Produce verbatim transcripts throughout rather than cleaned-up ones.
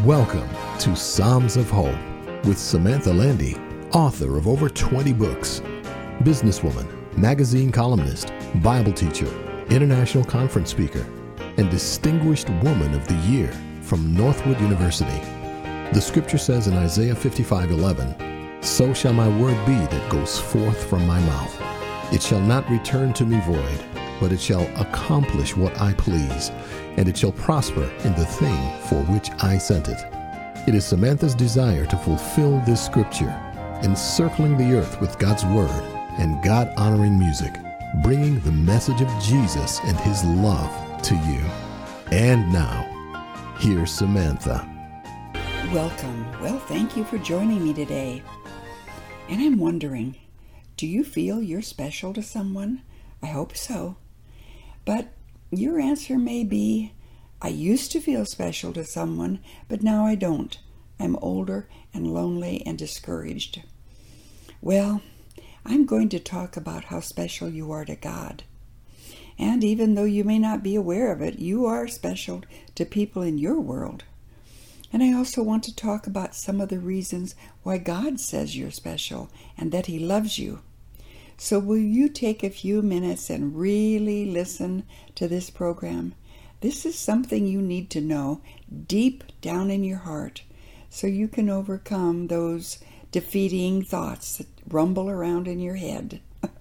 Welcome to Psalms of Hope with Samantha Landy, author of over twenty books, businesswoman, magazine columnist, Bible teacher, international conference speaker, and Distinguished Woman of the Year from Northwood University. The scripture says in Isaiah fifty-five eleven, "So shall my word be that goes forth from my mouth. It shall not return to me void, but it shall accomplish what I please, and it shall prosper in the thing for which I sent it." It is Samantha's desire to fulfill this scripture, encircling the earth with God's word and God-honoring music, bringing the message of Jesus and his love to you. And now, here's Samantha. Welcome. Well, thank you for joining me today. And I'm wondering, do you feel you're special to someone? I hope so. But your answer may be, I used to feel special to someone, but now I don't. I'm older and lonely and discouraged. Well, I'm going to talk about how special you are to God. And even though you may not be aware of it, you are special to people in your world. And I also want to talk about some of the reasons why God says you're special and that he loves you. So will you take a few minutes and really listen to this program? This is something you need to know deep down in your heart so you can overcome those defeating thoughts that rumble around in your head.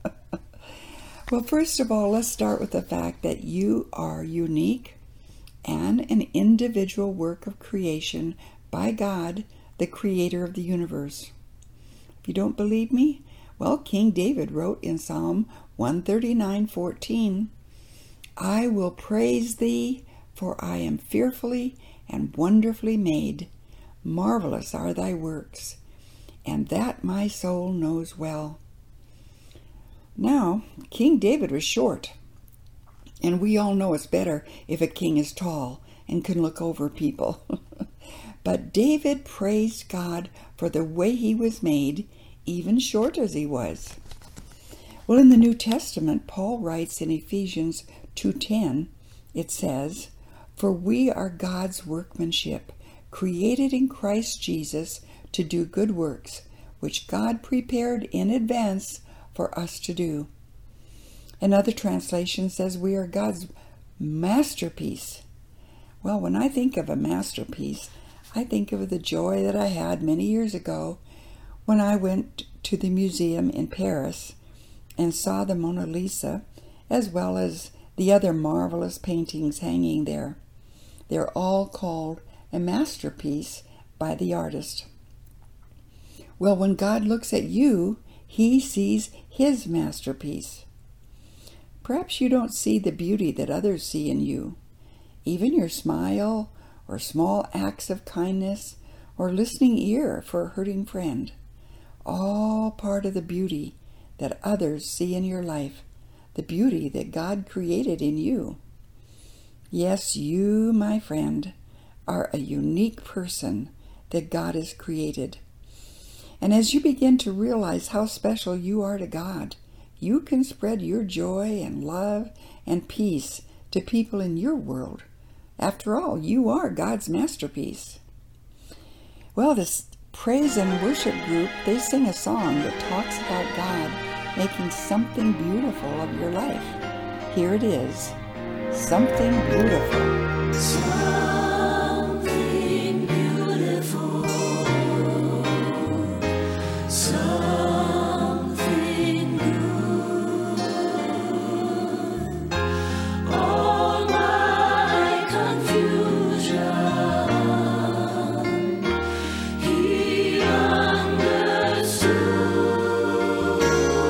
Well, first of all, let's start with the fact that you are unique and an individual work of creation by God, the creator of the universe. If you don't believe me, well, King David wrote in Psalm one thirty-nine fourteen, "I will praise thee, for I am fearfully and wonderfully made. Marvelous are thy works, and that my soul knows well." Now, King David was short, and we all know it's better if a king is tall and can look over people. But David praised God for the way he was made, even short as he was. Well, in the New Testament, Paul writes in Ephesians two ten, it says, "For we are God's workmanship, created in Christ Jesus to do good works, which God prepared in advance for us to do." Another translation says we are God's masterpiece. Well, when I think of a masterpiece, I think of the joy that I had many years ago when I went to the museum in Paris and saw the Mona Lisa, as well as the other marvelous paintings hanging there. They're all called a masterpiece by the artist. Well, when God looks at you, he sees his masterpiece. Perhaps you don't see the beauty that others see in you. Even your smile, or small acts of kindness, or listening ear for a hurting friend. All part of the beauty that others see in your life, the beauty that God created in you. Yes, you, my friend, are a unique person that God has created. And as you begin to realize how special you are to God, you can spread your joy and love and peace to people in your world. After all, you are God's masterpiece. Well, this praise and worship group, they sing a song that talks about God making something beautiful of your life. Here it is, Something Beautiful. Something beautiful. Something good. All my confusion, he understood.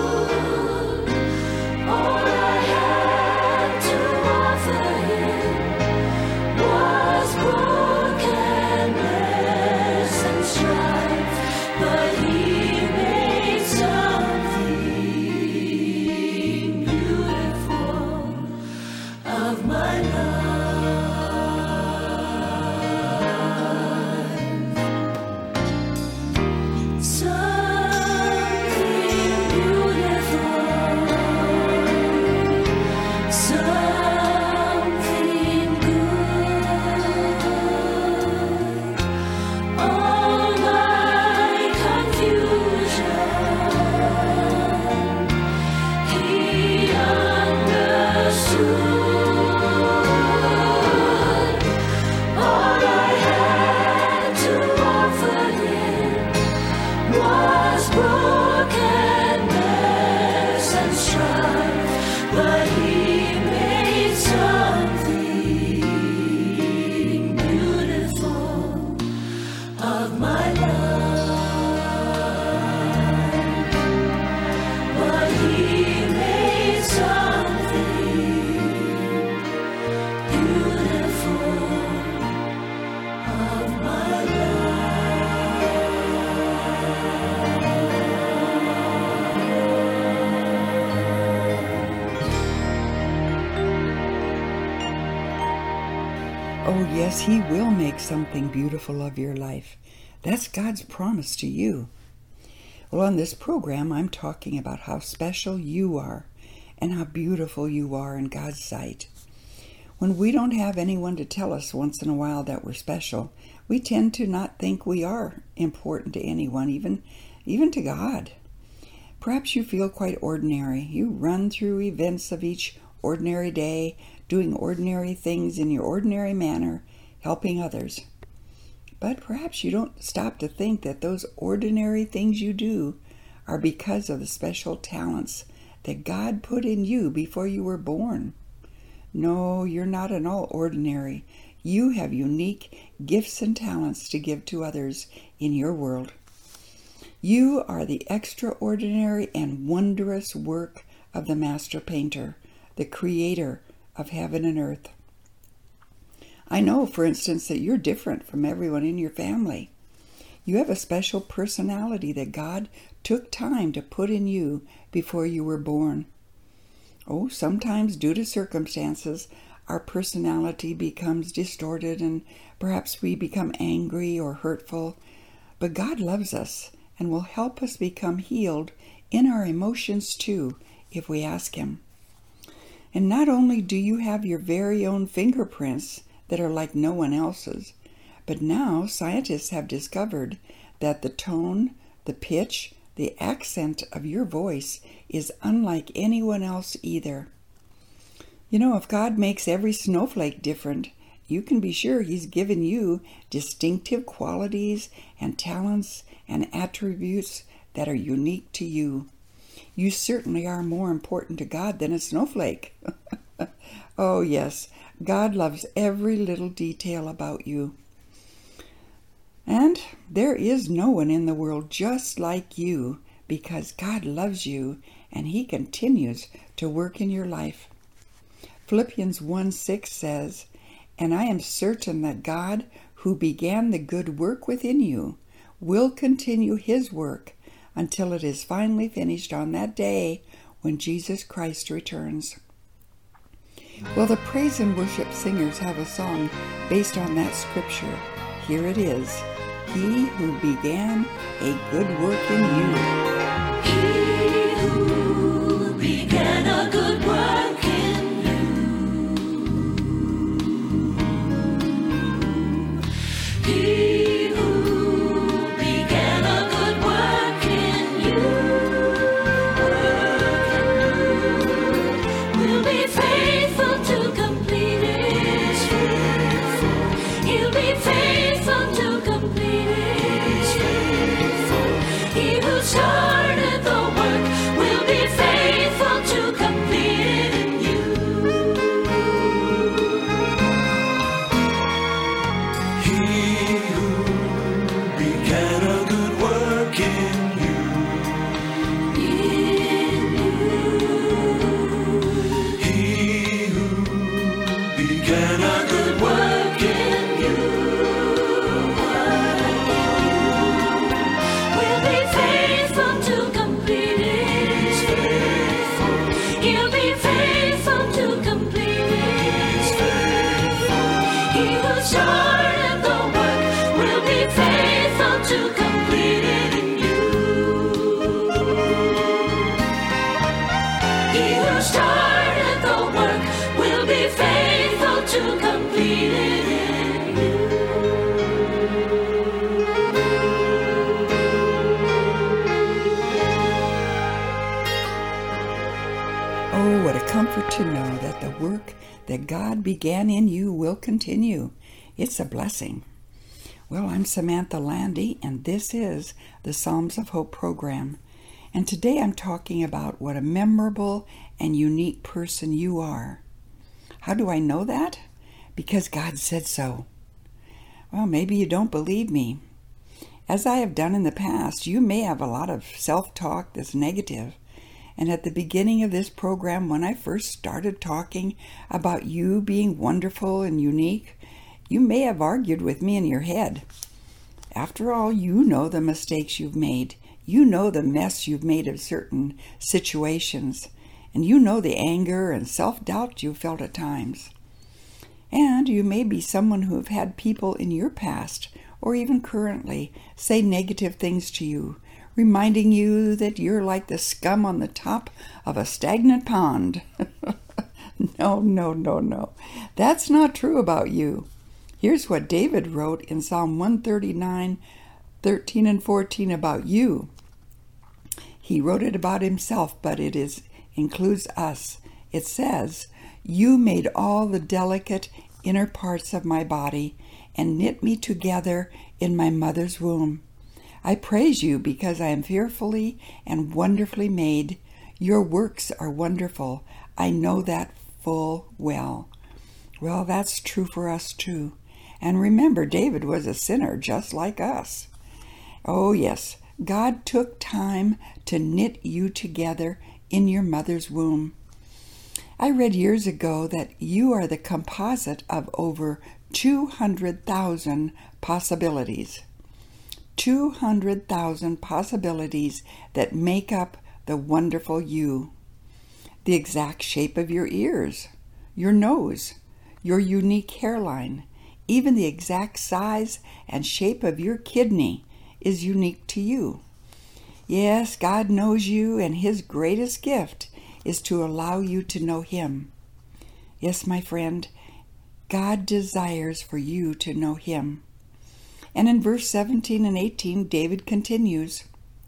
All I had to offer him was brokenness and strife, but he made something beautiful of my life. Something beautiful. Something good. Oh, yes, He will make something beautiful of your life. That's God's promise to you. Well, on this program, I'm talking about how special you are and how beautiful you are in God's sight. When we don't have anyone to tell us once in a while that we're special, we tend to not think we are important to anyone, even, even to God. Perhaps you feel quite ordinary. You run through events of each ordinary day, doing ordinary things in your ordinary manner, helping others. But perhaps you don't stop to think that those ordinary things you do are because of the special talents that God put in you before you were born. No, you're not at all ordinary. You have unique gifts and talents to give to others in your world. You are the extraordinary and wondrous work of the master painter, the creator of heaven and earth. I know, for instance, that you're different from everyone in your family. You have a special personality that God took time to put in you before you were born. Oh, sometimes due to circumstances, our personality becomes distorted and perhaps we become angry or hurtful. But God loves us and will help us become healed in our emotions too, if we ask Him. And not only do you have your very own fingerprints that are like no one else's, but now scientists have discovered that the tone, the pitch, the accent of your voice is unlike anyone else either. You know, if God makes every snowflake different, you can be sure He's given you distinctive qualities and talents and attributes that are unique to you. You certainly are more important to God than a snowflake. Oh yes, God loves every little detail about you. And there is no one in the world just like you because God loves you and He continues to work in your life. Philippians one six says, "And I am certain that God, who began the good work within you, will continue His work until it is finally finished on that day when Jesus Christ returns." Well, the praise and worship singers have a song based on that scripture. Here it is. He who began a good work in you. He who began a good work in you. He who began a good work in you. Work in you. Will be faithful to complete it. He'll be faithful to complete it. He who started the work will be faithful to complete it in you. He who began a good work in you. In you. He who began a good work in you. Will be faithful to complete it. He'll be faithful to complete it. He who started the work will be faithful to complete it in you. He who started the work will be faithful to complete it in you. Oh, what a comfort to know that the work that God began in you will continue. It's a blessing. Well, I'm Samantha Landy, and this is the Psalms of Hope program. And today I'm talking about what a memorable and unique person you are. How do I know that? Because God said so. Well, maybe you don't believe me. As I have done in the past, you may have a lot of self-talk that's negative. And at the beginning of this program, when I first started talking about you being wonderful and unique, you may have argued with me in your head. After all, you know the mistakes you've made. You know the mess you've made of certain situations. And you know the anger and self-doubt you felt at times. And you may be someone who have had people in your past, or even currently, say negative things to you, reminding you that you're like the scum on the top of a stagnant pond. No, no, no, no. That's not true about you. Here's what David wrote in Psalm one thirty-nine, thirteen and fourteen about you. He wrote it about himself, but it is includes us. It says, "You made all the delicate inner parts of my body and knit me together in my mother's womb. I praise you because I am fearfully and wonderfully made. Your works are wonderful. I know that full well." Well, that's true for us too. And remember, David was a sinner just like us. Oh yes, God took time to knit you together in your mother's womb. I read years ago that you are the composite of over two hundred thousand possibilities. two hundred thousand possibilities that make up the wonderful you. The exact shape of your ears, your nose, your unique hairline, even the exact size and shape of your kidney is unique to you. Yes, God knows you, and His greatest gift is to allow you to know Him. Yes, my friend, God desires for you to know Him. And in verse seventeen and eighteen, David continues,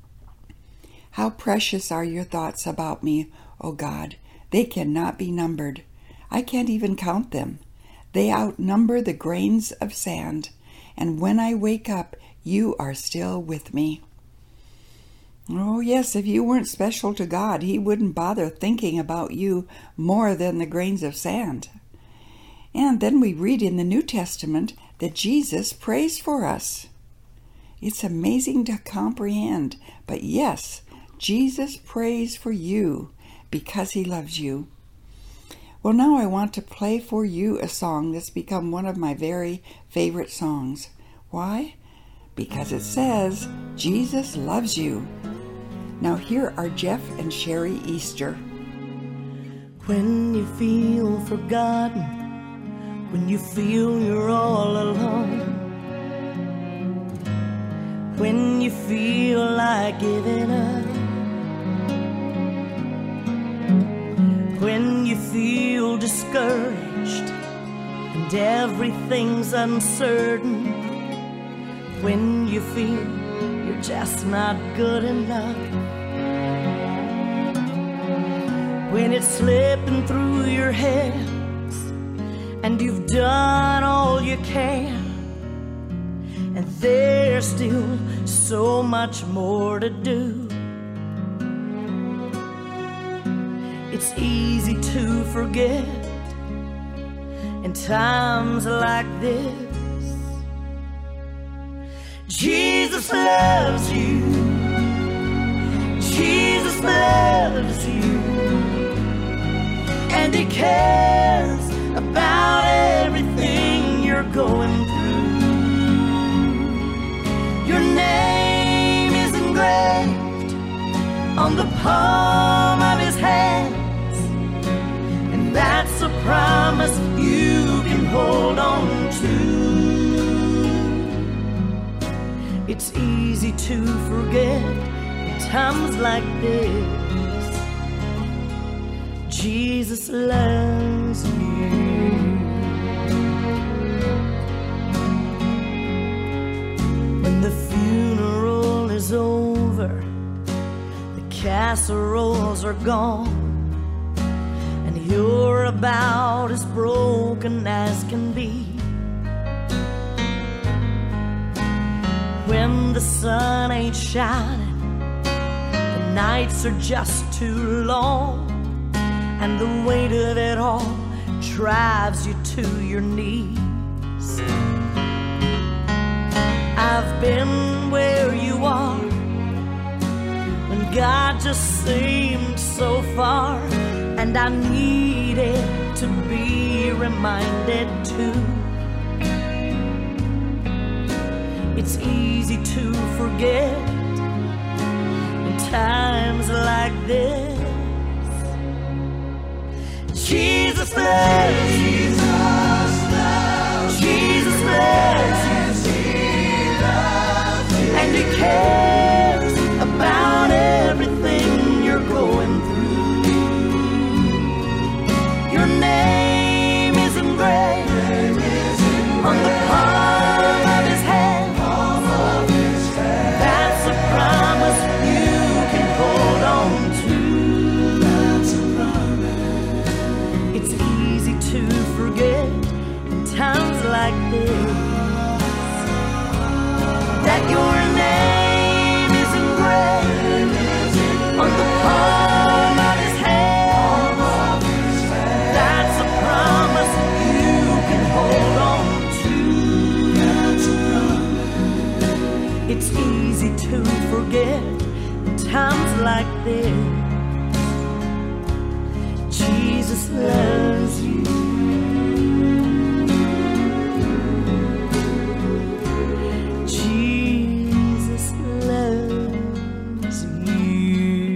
"How precious are your thoughts about me, O God. They cannot be numbered. I can't even count them. They outnumber the grains of sand, and when I wake up, you are still with me." Oh yes, if you weren't special to God, He wouldn't bother thinking about you more than the grains of sand. And then we read in the New Testament that Jesus prays for us. It's amazing to comprehend, but yes, Jesus prays for you because He loves you. Well, now I want to play for you a song that's become one of my very favorite songs. Why? Because it says, Jesus loves you. Now here are Jeff and Sherry Easter. When you feel forgotten, when you feel you're all alone, when you feel like giving up, when you feel discouraged and everything's uncertain, when you feel you're just not good enough, when it's slipping through your hands and you've done all you can, and there's still so much more to do. It's easy to forget in times like this. Jesus loves you. Jesus loves you. And He cares about everything you're going through. Your name is engraved on the palm of His hand, and that's a promise you can hold on to. It's easy to forget in times like this. Jesus loves you. When the funeral is over, the casseroles are gone, you're about as broken as can be. When the sun ain't shining, the nights are just too long, and the weight of it all drives you to your knees. I've been where you are, when God just seemed so far, and I needed to be reminded too. It's easy to forget in times like this. Jesus loves you. Jesus cares about everything you're going through. Your name is engraved on the palm of his hand. That's a promise you can hold on to. It's easy to forget in times like this that your name is engraved on the palm of his hand. That's a promise you can hold on to. It's easy to forget in times like this. Jesus loves you. Jesus loves you.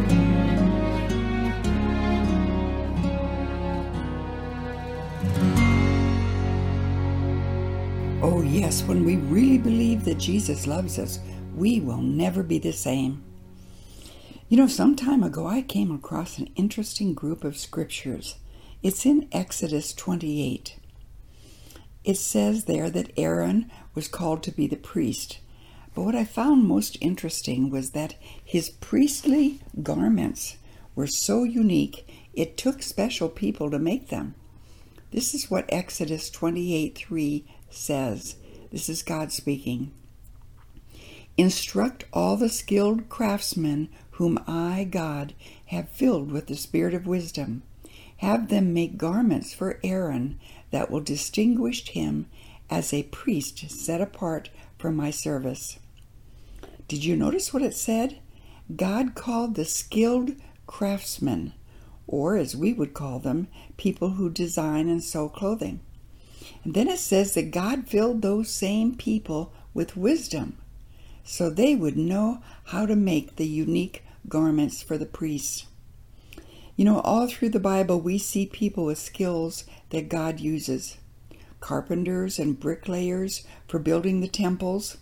Oh, yes, when we really believe that Jesus loves us, we will never be the same. You know, some time ago I came across an interesting group of scriptures. It's in Exodus twenty-eight. It says there that Aaron was called to be the priest. But what I found most interesting was that his priestly garments were so unique, it took special people to make them. This is what Exodus twenty-eight three says. This is God speaking. Instruct all the skilled craftsmen whom I, God, have filled with the spirit of wisdom. Have them make garments for Aaron that will distinguish him as a priest set apart for my service. Did you notice what it said? God called the skilled craftsmen, or as we would call them, people who design and sew clothing. And then it says that God filled those same people with wisdom, so they would know how to make the unique garments for the priests. You know, all through the Bible we see people with skills that God uses. Carpenters and bricklayers for building the temples.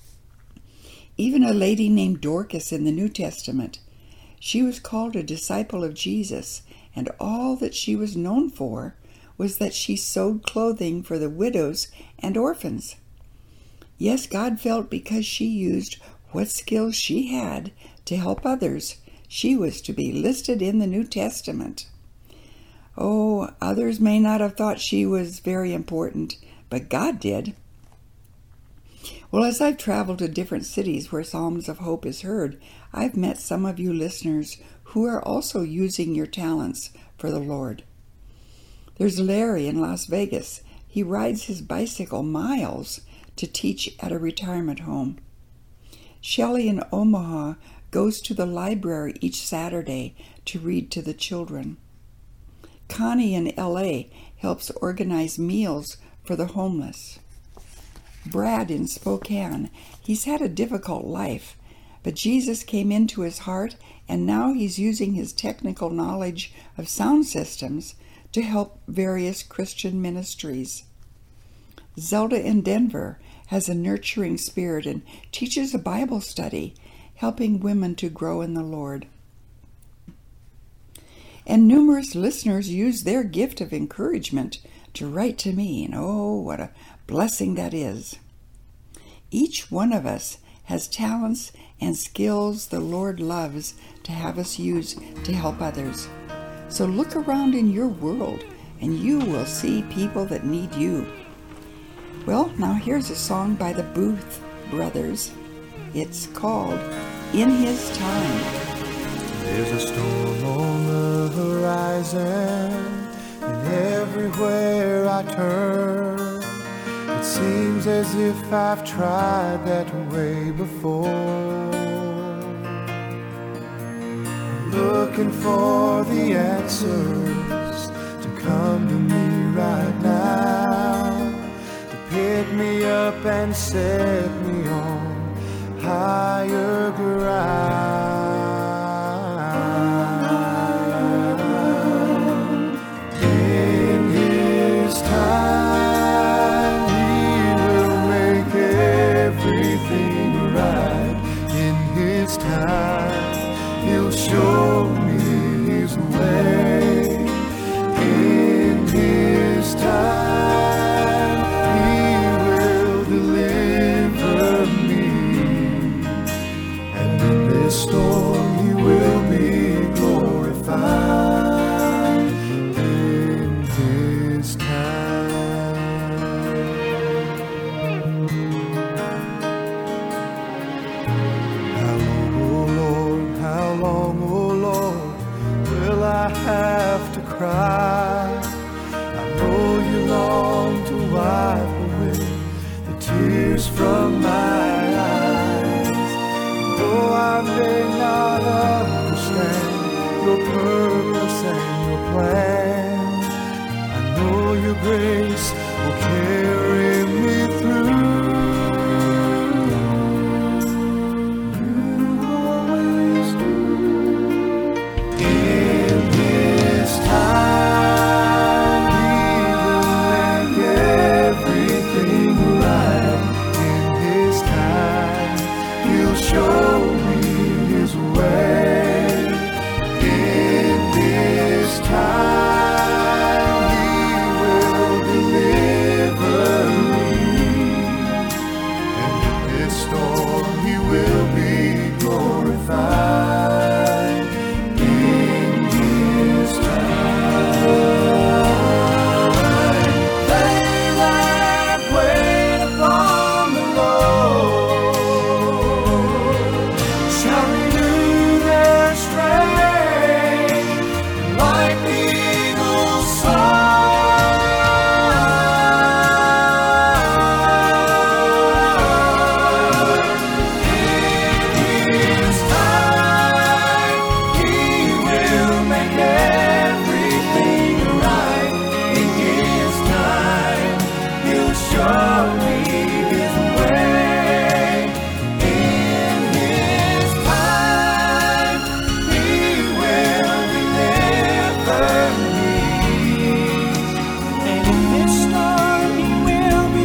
Even a lady named Dorcas in the New Testament. She was called a disciple of Jesus, and all that she was known for was that she sewed clothing for the widows and orphans. Yes, God felt because she used what skills she had to help others, she was to be listed in the New Testament. Oh, others may not have thought she was very important, but God did. Well, as I've traveled to different cities where Psalms of Hope is heard, I've met some of you listeners who are also using your talents for the Lord. There's Larry in Las Vegas. He rides his bicycle miles to teach at a retirement home. Shelley in Omaha goes to the library each Saturday to read to the children. Connie in L A helps organize meals for the homeless. Brad in Spokane, he's had a difficult life, but Jesus came into his heart, and now he's using his technical knowledge of sound systems to help various Christian ministries. Zelda in Denver has a nurturing spirit and teaches a Bible study, helping women to grow in the Lord. And numerous listeners use their gift of encouragement to write to me, and oh, what a blessing that is. Each one of us has talents and skills the Lord loves to have us use to help others. So look around in your world and you will see people that need you. Well, now here's a song by the Booth Brothers. It's called In His Time. There's a storm on the horizon, and everywhere I turn, it seems as if I've tried that way before. Looking for the answers to come to me right now, to pick me up and set me on higher ground. In His time He will make everything right. tears from my eyes. Though I may not understand your purpose and your plan, I know your grace will carry me through. You always do. In His time, He will make everything right. In His time, He'll show me His way. In His time, He will deliver me. And in this storm, He will be glorified. In His time, they that wait upon the Lord shall renew their strength like the eagle's soar. In His time, He will make everything right. In His time, He'll show me His way. In His time, He will deliver me. And in this storm, He will be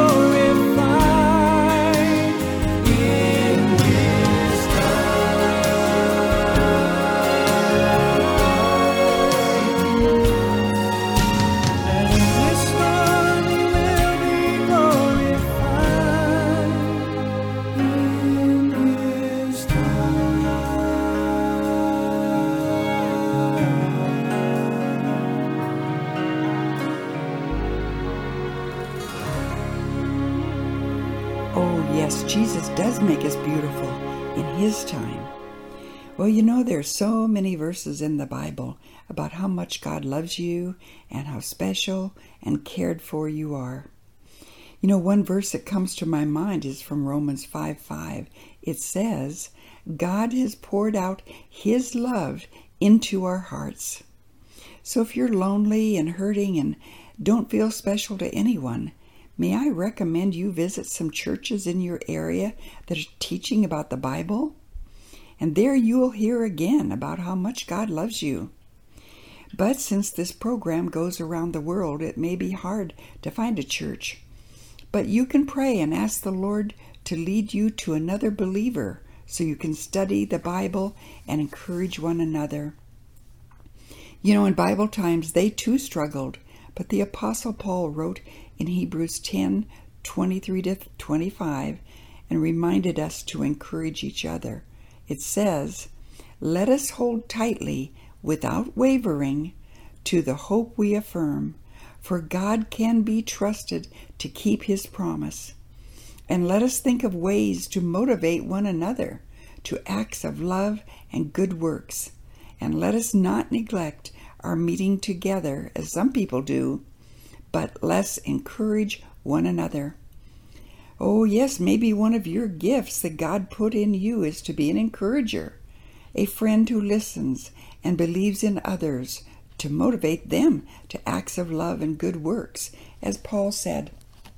glorified. In His And in this storm, He will be glorified. In His Oh, yes, Jesus does make us beautiful in His time. Well, you know, there's so many verses in the Bible about how much God loves you and how special and cared for you are. You know, one verse that comes to my mind is from Romans five five. It says, God has poured out His love into our hearts. So if you're lonely and hurting and don't feel special to anyone, may I recommend you visit some churches in your area that are teaching about the Bible? And there you'll hear again about how much God loves you. But since this program goes around the world, it may be hard to find a church. But you can pray and ask the Lord to lead you to another believer so you can study the Bible and encourage one another. You know, in Bible times, they too struggled, but the Apostle Paul wrote in Hebrews ten twenty-three to twenty-five and reminded us to encourage each other. It says, let us hold tightly without wavering to the hope we affirm, for God can be trusted to keep His promise. And let us think of ways to motivate one another to acts of love and good works. And let us not neglect our meeting together, as some people do, but let's encourage one another. Oh yes, maybe one of your gifts that God put in you is to be an encourager, a friend who listens and believes in others to motivate them to acts of love and good works, as Paul said.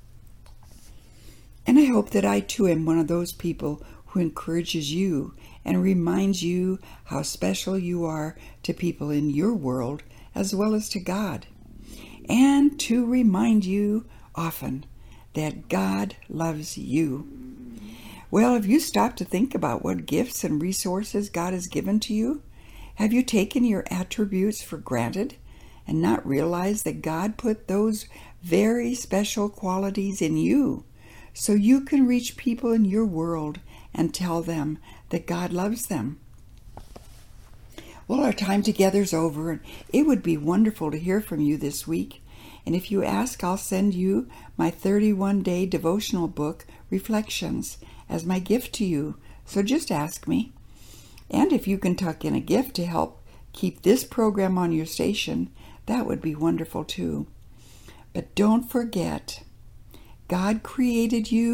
And I hope that I too am one of those people who encourages you and reminds you how special you are to people in your world as well as to God. And to remind you often that God loves you. Well, have you stopped to think about what gifts and resources God has given to you? Have you taken your attributes for granted and not realized that God put those very special qualities in you so you can reach people in your world and tell them that God loves them? Well, our time together is over, and it would be wonderful to hear from you this week. And if you ask, I'll send you my thirty-one day devotional book, Reflections, as my gift to you. So just ask me. And if you can tuck in a gift to help keep this program on your station, that would be wonderful too. But don't forget, God created you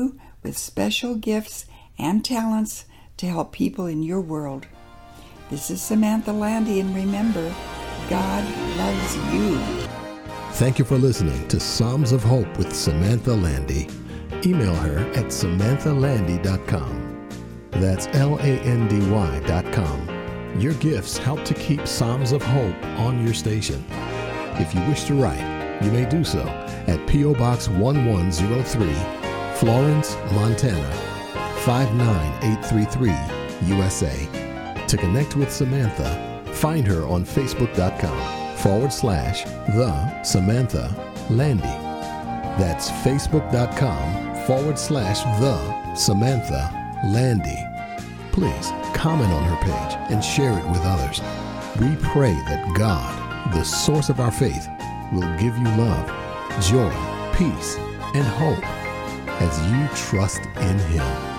with special gifts and talents to help people in your world. This is Samantha Landy, and remember, God loves you. Thank you for listening to Psalms of Hope with Samantha Landy. Email her at samantha landy dot com. That's L A N D Y dot com. Your gifts help to keep Psalms of Hope on your station. If you wish to write, you may do so at P O Box one one zero three, Florence, Montana five nine eight three three, U S A. To connect with Samantha, find her on Facebook.com forward slash The Samantha Landy. That's Facebook.com forward slash The Samantha Landy. Please comment on her page and share it with others. We pray that God, the source of our faith, will give you love, joy, peace, and hope as you trust in Him.